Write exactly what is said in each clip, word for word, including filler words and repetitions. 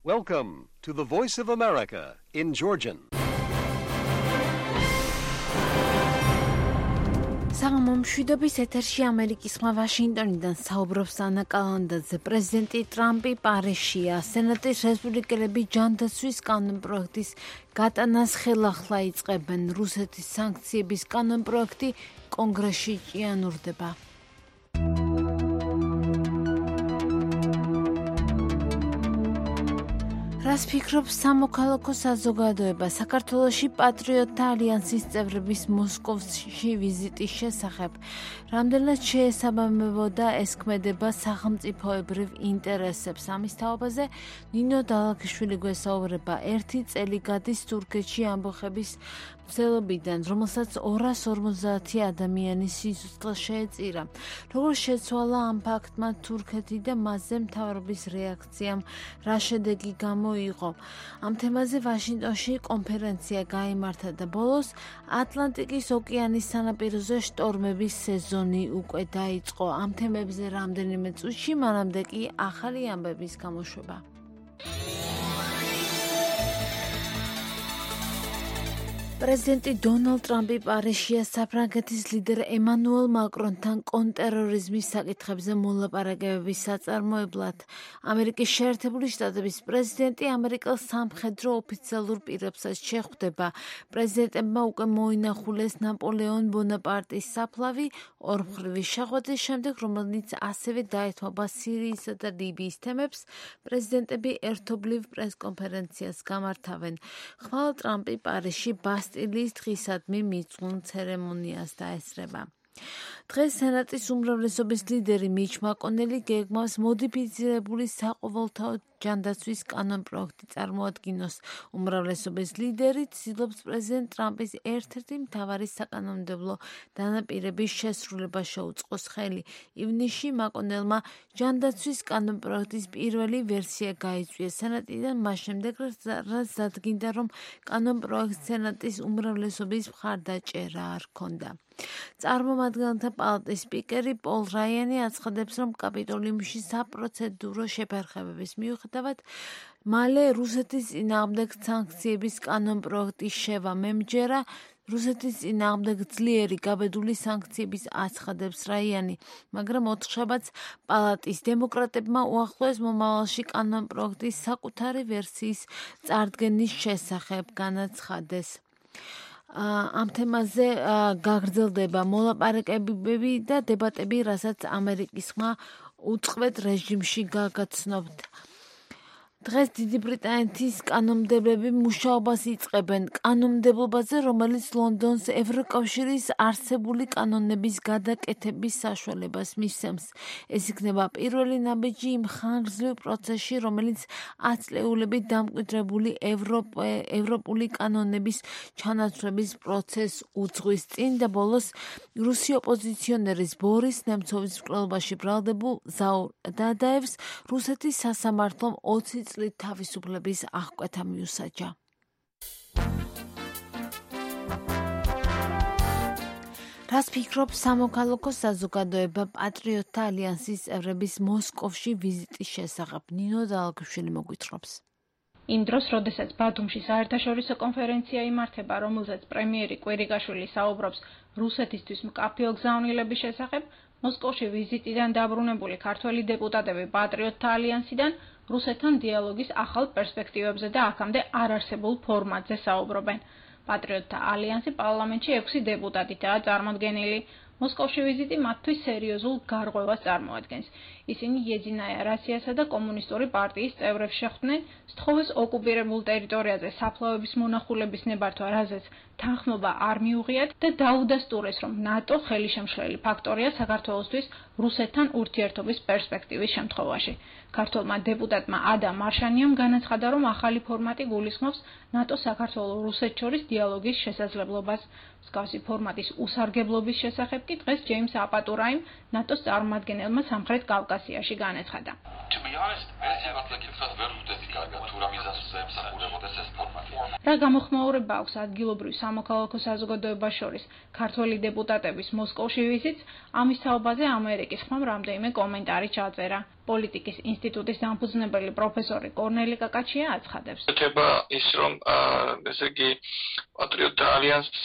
Welcome to the Voice of America in Georgian. საღამო მშვიდობის ეთერში ამერიკის ხმა ვაშინგტონიდან საუბრობს ანა კალანდაძე. პრეზიდენტი ტრამპი პარიზშია. სენატის რესპუბლიკელები ჯანდაცვის კანონპროექტის გატანას ხელახლა იწყებენ. რუსეთის სანქციების კანონპროექტი კონგრესში ჭიანურდება. რას ფიქრობს სამოქალაქო საზოგადოება საქართველოში პატრიოტთა ალიანსის წევრების მოსკოვში ვიზიტის შესახებ? რამდენად შეესაბამებოდა ეს ქმედება სახელმწიფოებრივ ინტერესებს? ამის თაობაზე ნინო დალაქიშვილი გვესაუბრება. ერთი წელი გადის თურქეთში ამბოხების მცდელობიდან, რომელსაც ორას ორმოცდაათი ადამიანის სიცოცხლე შეეწირა. როგორ შეცვალა ამ ფაქტმა თურქეთი და მასზე მთავრობის რეაქციამ რა შედეგი გამოიღო? ამ თემაზე ვაშინგტონში კონფერენცია გაიმართა და ბოლოს ატლანტიკის ოკეანის სანაპიროზე შტორმების სეზონი უკვე დაიწყო. ამ თემებზე რამდენიმე წუთში, მანამდე კი ახალი ამბების გამოშვება. პრეზიდენტი დონალდ ტრამპი პარიზშია. საფრანგეთის ლიდერ ემანუელ მაკრონთან კონტრტერორიზმის საკითხებზე მოლაპარაკებების საწარმოებლად. ამერიკის შეერთებული შტატების პრეზიდენტი ამერიკელ სამხედრო ოფიციალურ პირებსაც შეხვდება. პრეზიდენტებმა უკვე მოინახულეს ნაპოლეონ ბონაპარტის საფლავი ორმხრივი შეხვედრის შემდეგ, რომელიც ასევე დაეთმობა სირიისა და ლიბიის თემებს. პრეზიდენტები ერთობლივ პრესკონფერენციას გამართავენ. ხვალ ტრამპი პარიზში ბასტილიის დღისადმი მიძღვნილ ცერემონიას დაესწრება. დღეს სენატის უმრავლესობის ლიდერი მიჩ მაკონელი გეგმავს მოდიფიცირებული საყოველთაო ჯანდაცვის კანონპროექტი წარმოადგინოს. უმრავლესობის ლიდერი ცდილობს პრეზიდენტ ტრამპის ერთ-ერთი მთავარი საკანონმდებლო დანაპირების შესრულება შეუწყოს ხელი. ივნისში მაკონელმა ჯანდაცვის კანონპროექტის პირველი ვერსია გაიწვია სენატიდან, მას შემდეგ რაც დადგინდა, რომ კანონპროექტს სენატის უმრავლესობის მხარდაჭერა არ ჰქონდა. წარმომადგენელთა პალატის სპიკერი პოლ რაიანი აცხადებს, რომ კაპიტოლიუმში საპროცედურო შეფერხებების მიუხედავად მალე რუსეთის წინააღმდეგ სანქციების კანონპროექტის შევა მემჯერა. რუსეთის წინააღმდეგ ძლიერი გაბედული სანქციების აცხადებს რაიანი, მაგრამ ოთხშაბათს პალატის დემოკრატებმა უახლოეს მომავალში კანონპროექტის საკუთარი ვერსიის წარდგენის შესახებ განაცხადეს. ამ თემაზე გაგრძელდება მოლაპარაკებები და დებატები, რასაც ამერიკის ხმა უწყვეტ რეჟიმში გაგაცნობთ. დღეს დიდი ბრიტანეთის კანონმდებლები მუშაობას იწყებენ კანონმდებლობაზე, რომელიც ლონდონს ევროკავშირის არსებული კანონების გადაკეთების საშუალებას მისცემს. ეს იქნება პირველი ნაბიჯი იმ ხანგრძლივ პროცესში, რომელიც ათწლეულებით დამკვიდრებული ევროპული კანონების ჩანაცვლების პროცესს უძღვის წინ და ბოლოს რუსი ოპოზიციონერის ბორის ნემცოვის მკვლელობაში ბრალდებულ ზაურ დადაევს რუსეთის სასამართლომ ოცი წლით თავისუფლების აღკვეთა მიუსაჯა. რას ფიქრობს სამოქალაქო საზოგადოება პატრიოტთა ალიანსის წევრების მოსკოვში ვიზიტის შესახებ? ნინო დალაქიშვილი მოგვითხრობს. იმ დროს, როდესაც ბათუმში საერთაშორისო კონფერენცია იმართება, რომელზეც პრემიერი კვირიკაშვილი საუბრობს რუსეთისთვის მკაფიო გზავნილების შესახებ, მოსკოვში ვიზიტიდან დაბრუნებული ქართველი დეპუტატები პატრიოტთა ალიანსიდან რუსეთთან დიალოგის ახალ პერსპექტივებზე და აქამდე არ არსებულ ფორმატზე საუბრობენ. პატრიოტთა ალიანსი პარლამენტში ექვსი დეპუტატითაა წარმოდგენილი. მოსკოვში ვიზიტი მათთვის სერიოზულ გარღვევას წარმოადგენს. ისინი იეძინაია რასიასა და კომუნისტური პარტიის წევრებს შეხვდნენ სთხოვეს ოკუპირებულ ტერიტორიაზე საფლავების მონახულების ნებართვა, რაზეც თანხმობა არ მიუღიათ და დაუდასტურეს, რომ ნატო ხელისშემშლელი ფაქტორია საქართველოსთვის რუსეთთან ურთიერთობის პერსპექტივის შემთხვევაში. ქართველმა დეპუტატმა ადამ მარშანიამ განაცხადა, რომ ახალი ფორმატი გულისხმობს ნატოს საქართველოს-რუსეთს შორის დიალოგის შესაძლებლობას. მსგავსი ფორმატის უსარგებლობის შესახებ კი დღეს ჯეიმს აპატურაიმ ნატოს წარმომადგენელმა სამხრეთ კავკასიაში განაცხადა. რა გამოხმაურება აქვს ადგილობრივ სამოქალაქო საზოგადოებას შორის ქართველი დეპუტატების მოსკოვში ვიზიტს, ამის თაობაზე ამერიკის ხმამ რამდენიმე კომენტარი ჩაწერა. პოლიტიკის ინსტიტუტის დამფუძნებელი პროფესორი კორნელი კაკაჩია აცხადებს. ეხება ის რომ ესე იგი პატრიოტთა ალიანსს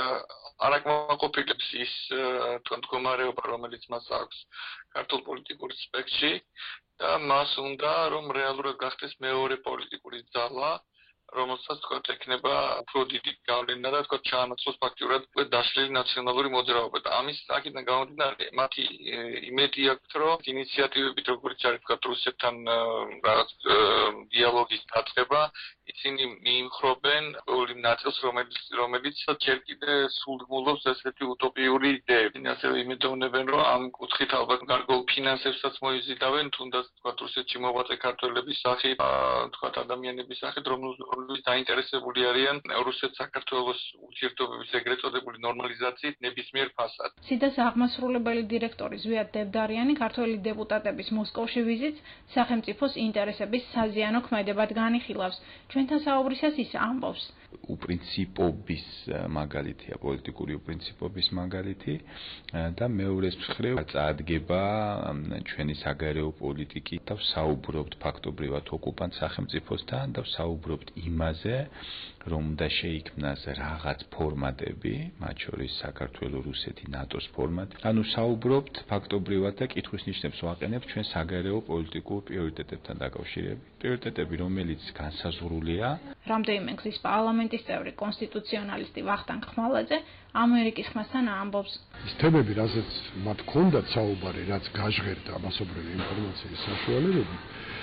არ აკმაყოფილებს ის მდგომარეობა, რომელიც მას აქვს ქართულ პოლიტიკურ სპექტრში და მას უნდა რომ რეალურად გახდეს მეორე პოლიტიკური ძალა, რომელსაც თქვა ექნება უფრო დიდი გავლენა და თქვა ჩაანაცვლოს ფაქტურად დაშლილი ნაციონალური მოძრაობა და ამის აქედან გამომდინარე მათი იმედი აქვს რომ ინიციატივებით როგორც არის თქვა რუსეთთან რაღაც დიალოგის დაწყება ისინი მიიმხრობენ ყოველ იმ ნაწილს რომელიც რომელიც ჯერ კიდე სულგმულობს ესეთი უტოპიური იდეები. ასევე იმედოვნებენ რომ ამ კუთხით ალბათ გარკვეულ ფინანსებსაც მოიზიდავენ თუნდაც თქვა რუსეთში მოღვაწე ქართველების სახით თქვა ადამიანების სახით რომლებიც დაინტერესებული არიან რუსეთ-საქართველოს ურთიერთობების ეგრეთ წოდებული ნორმალიზაციით ნებისმიერ ფასად. სიდას აღმასრულებელი დირექტორი ზვიად დებდარიანი ქართველი დეპუტატების მოსკოვში ვიზიტს სახელმწიფოს ინტერესების საზიანო ქმედებად განიხილავს. ჩვენთან საუბრისას ის ამბობს. უპრინციპობის მაგალითია, პოლიტიკური უპრინციპობის მაგალითი და მეორეს მხრივ წარდგება ჩვენი საგარეო პოლიტიკით და საუბრობთ ფაქტობრივად ოკუპანტ სახელმწიფოსთან და საუბრობთ იმაზე, რომ უნდა შეიქმნას რაღაც ფორმატები, მათ შორის საქართველოს, რუსეთი, ნატოს ფორმატი. ანუ საუბრობთ ფაქტობრივად და კითხვის ნიშნებს ვაყენებთ ჩვენ საგარეო პოლიტიკურ პრიორიტეტებთან დაკავშირებით. პრიორიტეტები, რომელიც განსაზღვრულია. რამდენიმე გზის პარლამენტის წევრი კონსტიტუციონალისტი ვახტანგ ხმალაძე ამერიკის ხმასთან ამბობს. ის თემები, რაზეც მათ ჰქონდათ საუბარი, რაც გაჟღერდა მასობრივი ინფორმაციის საშუალებებით,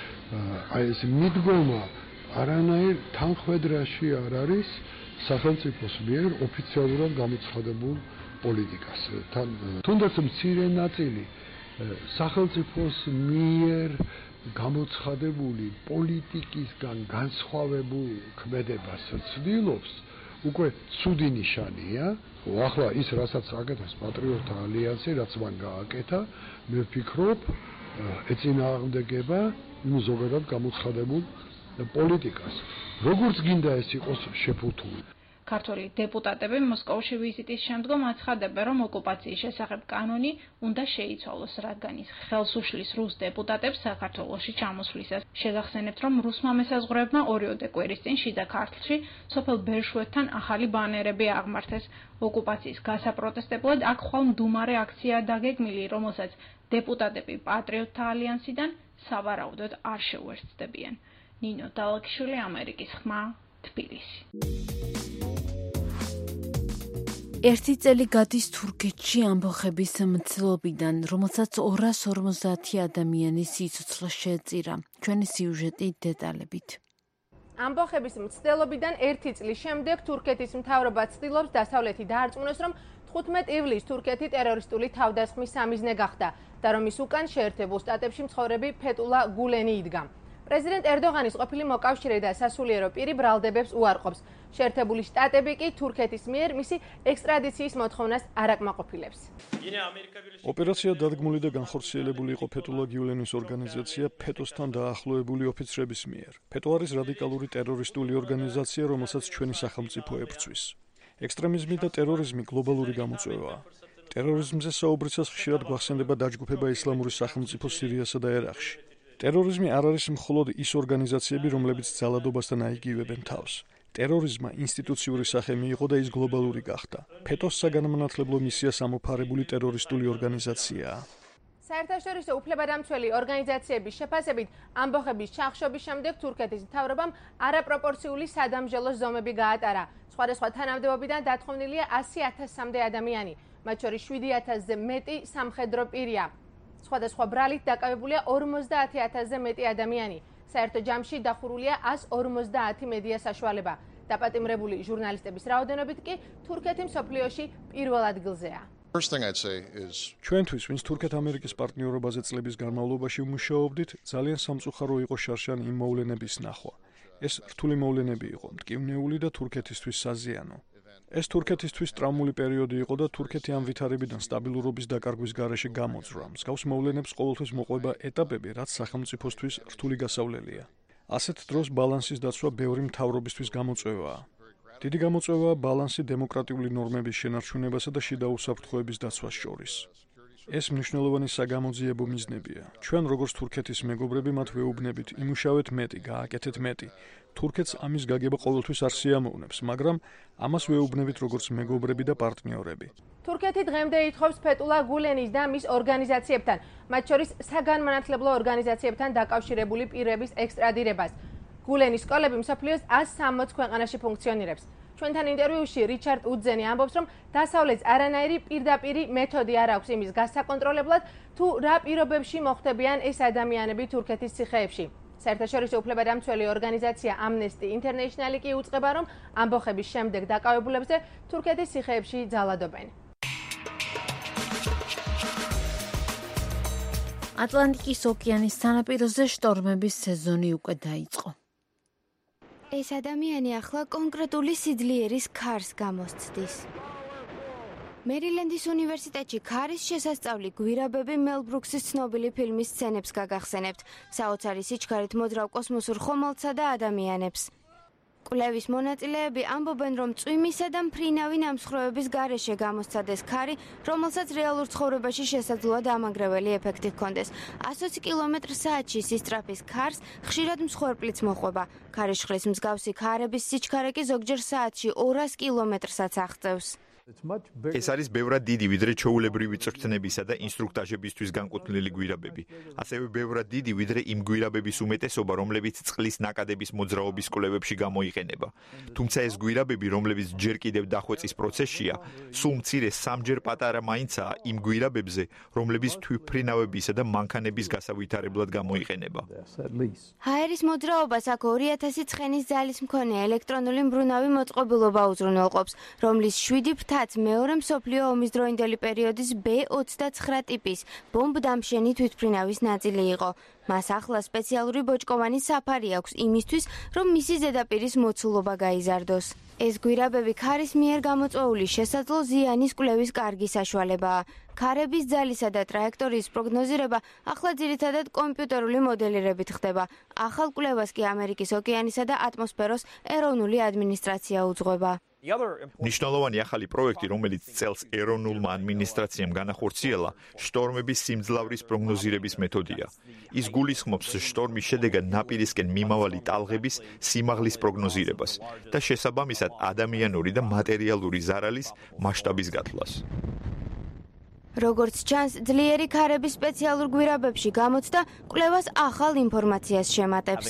აი ეს მიდგომა არანაირ თანხმედრაში არ არის სახელმწიფოს მიერ ოფიციალურად გამოცხადებულ პოლიტიკას. თან თუნდაც მცირე ნაწილი სახელმწიფოს მიერ გამოცხადებული პოლიტიკისგან განსხვავებულ ქმედებას ცდილობს, უკვე ცუდი ნიშანია. ახლა ის რასაც აკეთებს პატრიოტთა ალიანსი, რაც მან გააკეთა, მე ვფიქრობ, ეწინააღმდეგება იმ ზოგადად გამოცხადებულ პოლიტიკას. როგორც გინდა ეს იყოს შეფუთული. ქართველი დეპუტატები მოსკოვში ვიზიტის შემდგომ აცხადებენ, რომ ოკუპაციის შესახებ კანონი უნდა შეიცვალოს, რადგან ის ხელს უშლის რუს დეპუტატებს საქართველოში ჩამოსვლისას. შეგახსენებთ, რომ რუსმა მესაზღვრეებმა ორიოდე კვირის წინ შიდა ქართლში სოფელ ბერშვეთთან ახალი ბანერები აღმართეს. ოკუპაციის გასაპროტესტებლად აქ ხვალ მდუმარე აქცია დაგეგმილი, რომელსაც დეპუტატები პატრიოტთა ალიანსიდან სავარაუდოდ არ შეუერთდებიან. ნინო დალაკიშვილი, ამერიკის ხმა, თბილისი. ერთი წელი გადის თურქეთში ამბოხების მცდელობიდან, რომელსაც ორას ორმოცდაათი ადამიანის სიცოცხლე შეეწირა. ჩვენი სიუჟეტი დეტალებით. ამბოხების მცდელობიდან ერთი წლის შემდეგ თურქეთის მთავრობა ცდილობს დასავლეთი დაარწმუნოს, რომ თხუთმეტ ივლისს თურქეთი ტერორისტული თავდასხმის სამიზნე გახდა და რომ ის უკან შეერთებულ შტატებში მცხოვრები ფეტულა გულენი იდგა. პრეზიდენტ ერდოღანის ყოფილი მოკავშირე და სასულიერო პირი ბრალდებებს უარყოფს. შეერთებული შტატები კი თურქეთის მიერ მისი ექსტრადიციის მოთხოვნას არ აკმაყოფილებს. ოპერაცია დადგმული და განხორციელებული იყო ფეტულა გიულენის ორგანიზაცია ფეტოსთან დაახლოებული ოფიცრების მიერ. ფეტო არის რადიკალური ტერორისტული ორგანიზაცია, რომელსაც ჩვენი სახელმწიფო ებრძვის. ექსტრემიზმი და ტერორიზმი გლობალური გამოწვევაა. ტერორიზმზე საუბრისას ხშირად გვახსენდება დაჯგუფება ისლამური სახელმწიფო სირიასა და ერაყში. ტერორიზმი არ არის მხოლოდ ის ორგანიზაციები, რომლებიც ძალადობასთან აიგივებენ თავს. ტერორიზმმა ინსტიტუციური სახე მიიღო და ის გლობალური გახდა. ფეტოს საგანმანათლებლო მისია სამოფარებული ტერორისტული ორგანიზაციაა. საერთაშორისო უფლებადამცველი ორგანიზაციების შეფასებით, ამბოხების ჩახშობის შემდეგ თურქეთის მთავრობამ არაპროპორციული სადამჟელო ზომები გაატარა. სხვადასხვა თანამდებობიდან დათხოვნილია ასი ათასამდე ადამიანი, მათ შორის შვიდი ათასზე მეტი სამხედრო პირია. სხვადასხვა ბრალით დაკავებულია ორმოცდაათი ათასზე მეტი ადამიანი. საერთო ჯამში დახურულია ას ორმოცდაათი მედია საშუალება. დაპატიმრებული ჟურნალისტების რაოდენობით კი თურქეთი მსოფლიოში პირველ ადგილზეა. ჩვენთვის, ვინც თურქეთ-ამერიკის პარტნიორობაზე წლების განმავლობაში ვმუშაობდით, ძალიან სამწუხარო იყო შარშან იმ მოვლენების ნახვა. ეს რთული მოვლენები იყო, მტკივნეული და თურქეთისთვის საზიანო. ეს თურქეთისთვის ტრაუმული პერიოდი იყო და თურქეთი ამ ვითარებიდან სტაბილურობის დაკარგვის გარეშე გამოძვრა. მსგავს მოვლენებს ყოველთვის მოყვება ეტაპები, რაც სახელმწიფოსთვის რთული გასავლელია. ასეთ დროს ბალანსის დაცვა ბევრი მთავრობისთვის გამოწვევაა. დიდი გამოწვევაა ბალანსი დემოკრატიული ნორმების შენარჩუნებასა და შიდა უსაფრთხოების დაცვას შორის. ეს მნიშვნელოვანი საგამოძიებო მიზნებია. ჩვენ როგორც თურქეთის მეგობრები მათ ვეუბნებით, იმუშავეთ მეტი, გააკეთეთ მეტი. თურქეთს ამის გაგება ყოველთვის არ სიამოვნებს, მაგრამ ამას ვეუბნებით როგორც მეგობრები და პარტნიორები. თურქეთი დღემდე ითხოვს ფეტულა გულენის და მის ორგანიზაციებთან, მათ შორის საგანმანათლებლო ორგანიზაციებთან დაკავშირებული პირების ექსტრადირებას. გულენის სკოლები მსოფლიოს ას სამოცდ ქვეყანაში ფუნქციონირებს. ჩვენთან ინტერვიუში რიჩარდ უძენი ამბობს, რომ დასავლეთს არანაირი პირდაპირი მეთოდი არ აქვს იმის გასაკონტროლებლად, თუ რა პირობებში მოხვდებიან ეს ადამიანები თურქეთის ციხეებში. საერთაშორისო უფლებადამცველი ორგანიზაცია Amnesty International კი უწყება, რომ ამბოხების შემდეგ დაკავებულებზე თურქეთის ციხეებში ძალადობენ. ატლანტიკის ოკეანის სანაპიროზე შტორმების სეზონი უკვე დაიწყო. ეს ადამიანი ახლა კონკრეტული სიძლიერის ქარს გამოსცდის. მერილენდის უნივერსიტეტში ქარის შესასწავლი გვირაბები მელ ბრუქსის ცნობილი ფილმის სცენებს გაგახსენებთ, საოცარი სიჩქარით მოძრავ კოსმოსურ ხომალდსა და ადამიანებს. კვლევის მონაწილეები ამბობენ, რომ წვიმისა და მფრინავი ნამსხვრევების გარეშე გამოსცადეს ქარი, რომელსაც რეალურ ცხოვრებაში შესაძლოა დამანგრეველი ეფექტი ჰქონდეს. ასოცი კილომეტრ საათში სისწრაფის ქარს ხშირად მსხვერპლიც მოყვება. ქარიშხლის მსგავსი ქარების სიჩქარე კი ზოგჯერ საათში ორას კილომეტრსაც აღწევს. ეს არის ბევრად დიდი ვიდრე ჩვეულებრივი წვრთნებისა და ინსტრუქტაჟებისთვის განკუთვნილი გვირაბები. ასევე ბევრად დიდი ვიდრე იმ გვირაბების უმეტესობა, რომლებიც წყლის ნაკადების მოძრაობის კვლევებში გამოიყენება. თუმცა ეს გვირაბები, რომლებიც ჯერ კიდევ დახვეწის პროცესშია, სულ მცირე სამჯერ პატარა მაინცაა იმ გვირაბებზე, რომლებიც თვითმფრინავებისა და მანქანების გასავითარებლად გამოიყენება. ჰაერის მოძრაობას აქ ორი ათასი ცხენის ძალის მქონე ელექტრონული მბრუნავი მოწყობილობა უზრუნველყოფს, რომლის შვიდი თაც მეორე მსოფლიო ომის დროინდელი პერიოდის ბ ოცდაცხრა ტიპის ბომბდამშენი თვითმფრინავის ნაწილი იყო. მას ახლა სპეციალური ბოჭკოვანი საფარი აქვს იმისთვის, რომ მისი ზედაპირის მოცულობა გაიზარდოს. ეს გვირაბები ქარის მიერ გამოწვეული შესაძლო ზიანის კვლევის კარგი საშუალებაა. ქარების ძალისა და ტრაექტორიის პროგნოზირება ახლა ძირითადად კომპიუტერული მოდელირებით ხდება. ახალ კვლევას კი ამერიკის ოკეანისა და ატმოსფეროს ეროვნული ადმინისტრაცია უძღვება. მნიშვნელოვანი ახალი პროექტი, რომელიც წელს ეროვნულმა ადმინისტრაციამ განახორციელა, შტორმების სიმძლავრის პროგნოზირების მეთოდია. ის გულისხმობს შტორმის შედეგად ნაპირისკენ მიმავალი ტალღების სიმაღლის პროგნოზირებას და შესაბამისად ადამიანური და მატერიალური ზარალის მასშტაბის გათვლას. როგორც ჩანს, ძლიერი ქარების სპეციალურ გვირაბებში გამოცდა კვლევას ახალ ინფორმაციას შემატებს.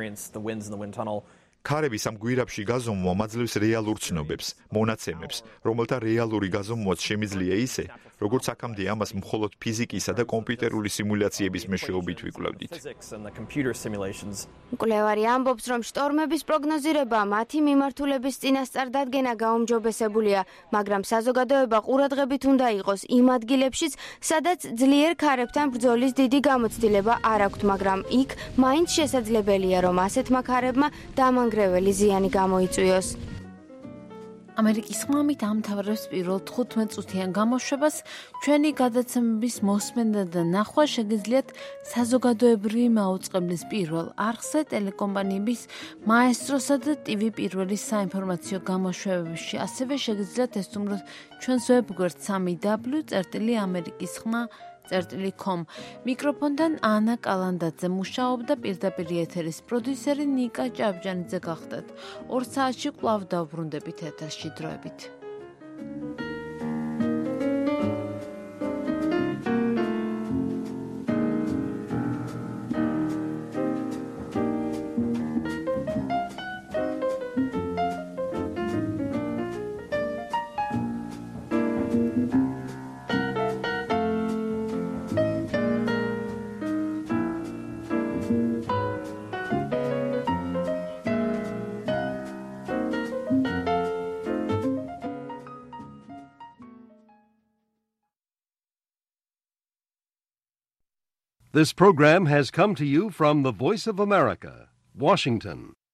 ქარების ამ გვირაბში გაზომვა მაძლევს რეალურ ცნობებს, მონაცემებს, რომელთა რეალური გაზომვაც შემიძლია ისე, როგორც აქამდე ამას მხოლოდ ფიზიკისა და კომპიუტერული სიმულაციების მეშვეობით ვიკვლევდით. მკვლევარი ამბობს, რომ შტორმების პროგნოზირება მათი მიმართულების წინასწარ დადგენა გაუმჯობესებულია, მაგრამ საზოგადოება ყურადღებით უნდა იყოს იმ ადგილებშიც, სადაც ძლიერ ქარებთან ბრძოლის დიდი გამოცდილება არ აქვთ, მაგრამ იქ მაინც შესაძლებელია, რომ ასეთმა ქარებმა დამანგრეველი ზიანი გამოიწვიოს. ამერიკის ხმამით ამთავრებს პირველ თხუთმეტ წუთიან გამოშვებას. ჩვენი გადაცემების მოსმენა და ნახვა შეგიძლიათ საზოგადოებრივი მაუწყებლის პირველ არხზე, ტელეკომპანიების მაესტროსა და ტივი პირველის საინფორმაციო გამოშვებებში. ასევე შეგიძლიათ ესტუმროთ ჩვენს ვებგვერდ სამი დაბლიუ წერტილი ამერიკის ხმა წერტილი com. მიკროფონთან ანა კალანდაძე მუშაობდა, პირდაპირ ეთერის პროდიუსერი ნიკა ჭავჭანიძე გახდათ. ორ საათში კვლავ დავბრუნდებით ეთერში, დროებით. This program has come to you from the Voice of America, Washington.